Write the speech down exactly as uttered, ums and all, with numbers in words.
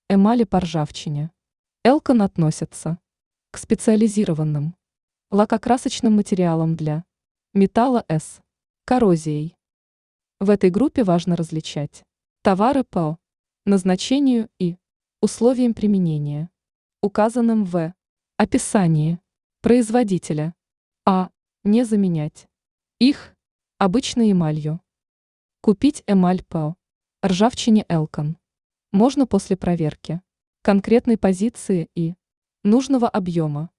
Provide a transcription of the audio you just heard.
Эмали по ржавчине. Элкон относится к специализированным лакокрасочным материалам для металла с коррозией. В этой группе важно различать товары по назначению и условиям применения, указанным в описании производителя, а не заменять их обычной эмалью. Купить эмаль по ржавчине Элкон можно после проверки конкретной позиции и нужного объема.